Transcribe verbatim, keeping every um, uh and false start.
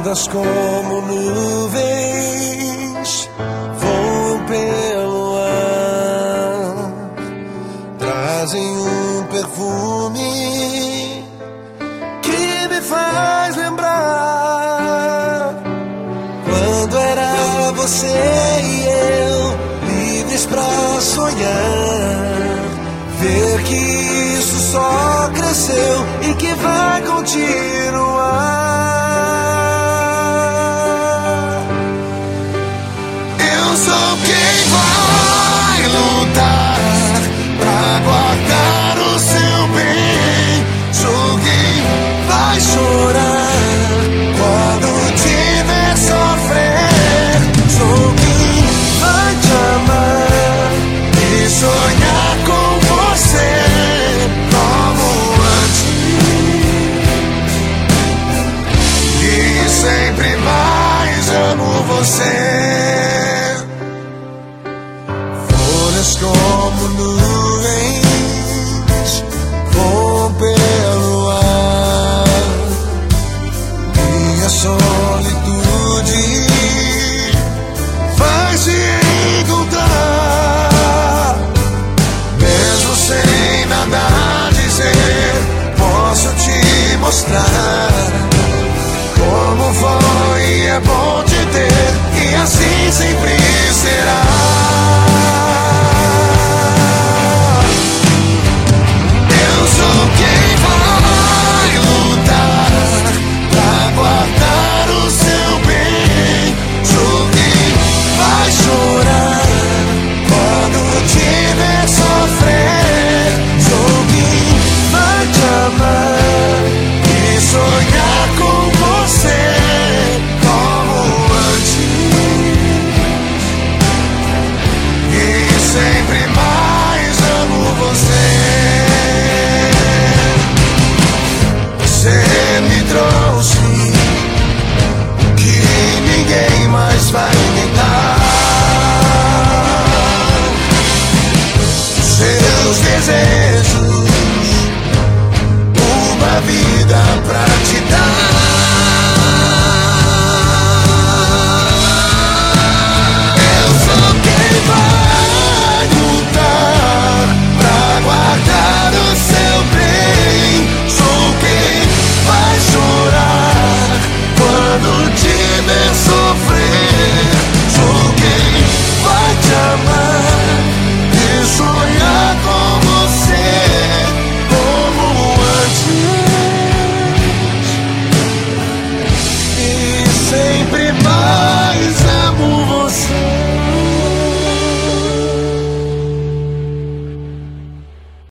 Ondas como nuvens voam pelo ar, trazem um perfume que me faz lembrar quando era você e eu, livres pra sonhar, ver que isso só cresceu e que vai continuar. Eu sou quem vai lutar pra guardar o seu bem. Sou quem vai chorar quando tiver sofrer. Sou quem vai te amar e sonhar com você como antes. E sempre mais amo você. Como nuvens voam pelo ar, minha solitude vai se encontrar. Mesmo sem nada dizer, posso te mostrar como foi e é bom te ter, e assim sempre será. Vai tentar seus desejos, uma vida pra te dar.